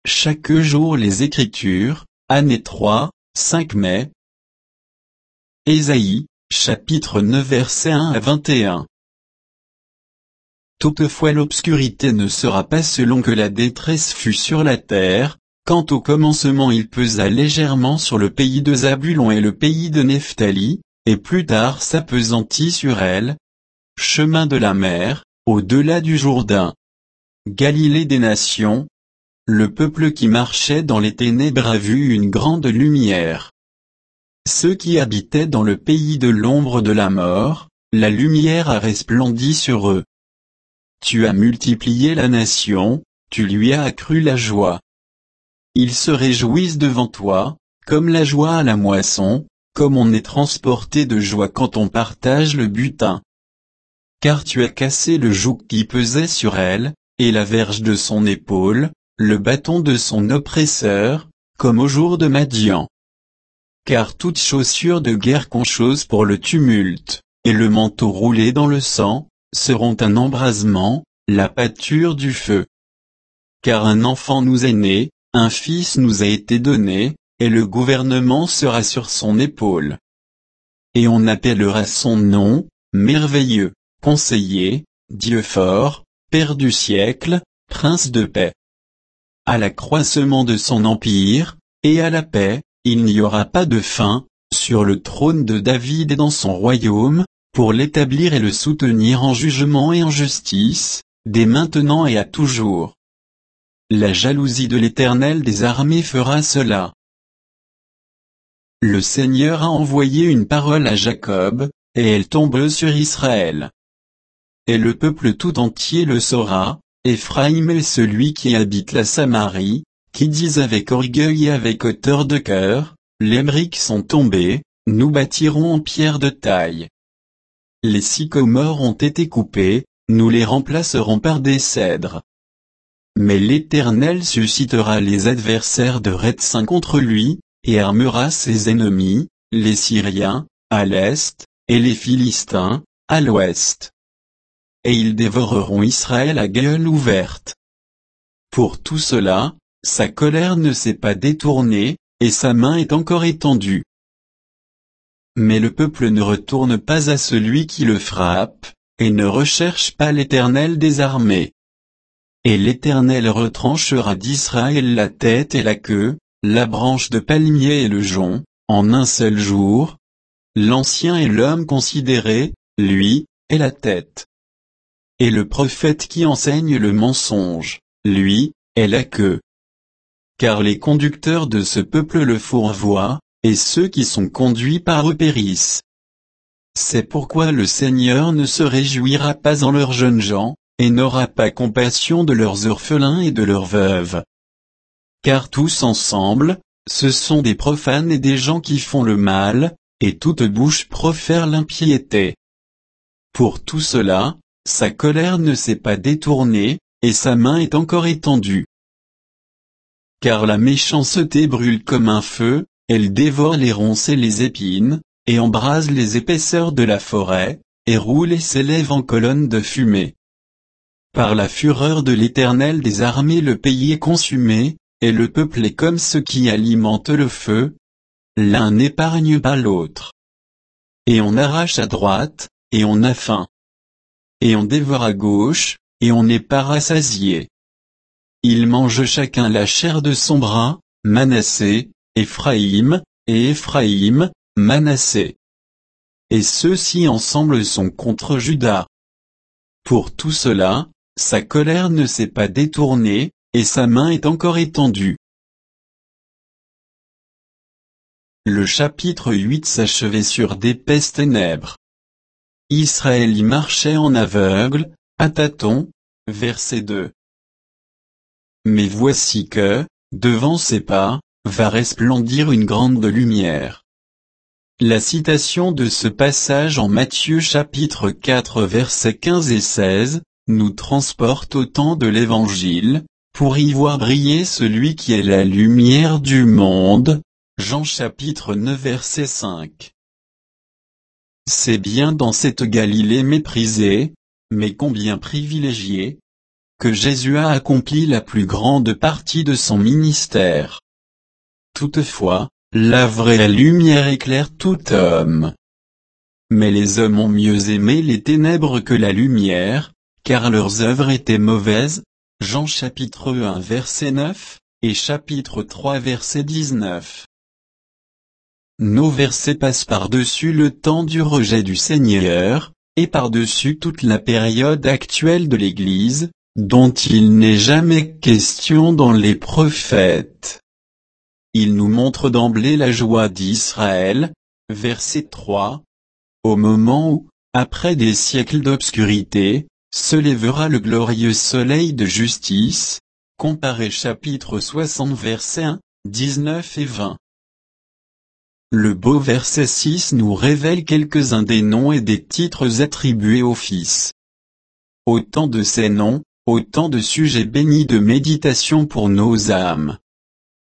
chaque jour les Écritures, année 3, 5 mai. Ésaïe, chapitre 9 versets 1 à 21. Toutefois l'obscurité ne sera pas selon que la détresse fut sur la terre, quand au commencement il pesa légèrement sur le pays de Zabulon et le pays de Nephtali, et plus tard s'appesantit sur elle, chemin de la mer, au-delà du Jourdain. Galilée des nations. Le peuple qui marchait dans les ténèbres a vu une grande lumière. Ceux qui habitaient dans le pays de l'ombre de la mort, la lumière a resplendi sur eux. Tu as multiplié la nation, tu lui as accru la joie. Ils se réjouissent devant toi, comme la joie à la moisson, comme on est transporté de joie quand on partage le butin. Car tu as cassé le joug qui pesait sur elle, et la verge de son épaule, le bâton de son oppresseur, comme au jour de Madian. Car toute chaussure de guerre qu'on chose pour le tumulte, et le manteau roulé dans le sang, seront un embrasement, la pâture du feu. Car un enfant nous est né, un fils nous a été donné, et le gouvernement sera sur son épaule. Et on appellera son nom, merveilleux, conseiller, Dieu fort, Père du siècle, Prince de paix. À l'accroissement de son empire, et à la paix, il n'y aura pas de fin, sur le trône de David et dans son royaume, pour l'établir et le soutenir en jugement et en justice, dès maintenant et à toujours. La jalousie de l'Éternel des armées fera cela. Le Seigneur a envoyé une parole à Jacob, et elle tombe sur Israël. Et le peuple tout entier le saura, Éphraïm est celui qui habite la Samarie, qui disent avec orgueil et avec hauteur de cœur, les briques sont tombées, nous bâtirons en pierre de taille. Les sycomores ont été coupés, nous les remplacerons par des cèdres. Mais l'Éternel suscitera les adversaires de Rétsin contre lui, et armera ses ennemis, les Syriens, à l'est, et les Philistins, à l'ouest. Et ils dévoreront Israël à gueule ouverte. Pour tout cela, sa colère ne s'est pas détournée, et sa main est encore étendue. Mais le peuple ne retourne pas à celui qui le frappe, et ne recherche pas l'Éternel des armées. Et l'Éternel retranchera d'Israël la tête et la queue, la branche de palmier et le jonc, en un seul jour. L'ancien est l'homme considéré, lui, est la tête. Et le prophète qui enseigne le mensonge, lui, est la queue. Car les conducteurs de ce peuple le fourvoient, et ceux qui sont conduits par eux périssent. C'est pourquoi le Seigneur ne se réjouira pas en leurs jeunes gens, et n'aura pas compassion de leurs orphelins et de leurs veuves. Car tous ensemble, ce sont des profanes et des gens qui font le mal, et toute bouche profère l'impiété. Pour tout cela, sa colère ne s'est pas détournée, et sa main est encore étendue. Car la méchanceté brûle comme un feu, elle dévore les ronces et les épines, et embrase les épaisseurs de la forêt, et roule et s'élève en colonne de fumée. Par la fureur de l'Éternel des armées le pays est consumé, et le peuple est comme ceux qui alimentent le feu. L'un n'épargne pas l'autre. Et on arrache à droite, et on a faim. Et on dévore à gauche, et on n'est pas rassasié. Ils mangent chacun la chair de son bras, Manassé, Éphraïm, et Éphraïm, Manassé. Et ceux-ci ensemble sont contre Juda. Pour tout cela, sa colère ne s'est pas détournée, et sa main est encore étendue. Le chapitre 8 s'achevait sur d'épaisses ténèbres. Israël y marchait en aveugle, à tâtons, verset 2. Mais voici que, devant ses pas, va resplendir une grande lumière. La citation de ce passage en Matthieu chapitre 4 versets 15 et 16, nous transporte au temps de l'Évangile, pour y voir briller celui qui est la lumière du monde. Jean chapitre 9 verset 5. C'est bien dans cette Galilée méprisée, mais combien privilégiée, que Jésus a accompli la plus grande partie de son ministère. Toutefois, la vraie lumière éclaire tout homme. Mais les hommes ont mieux aimé les ténèbres que la lumière, car leurs œuvres étaient mauvaises. Jean chapitre 1 verset 9, et chapitre 3 verset 19. Nos versets passent par-dessus le temps du rejet du Seigneur, et par-dessus toute la période actuelle de l'Église, dont il n'est jamais question dans les prophètes. Il nous montre d'emblée la joie d'Israël, verset 3. Au moment où, après des siècles d'obscurité, se lèvera le glorieux soleil de justice. Comparez chapitre 60 versets 1, 19 et 20. Le beau verset 6 nous révèle quelques-uns des noms et des titres attribués au Fils. Autant de ces noms, autant de sujets bénis de méditation pour nos âmes.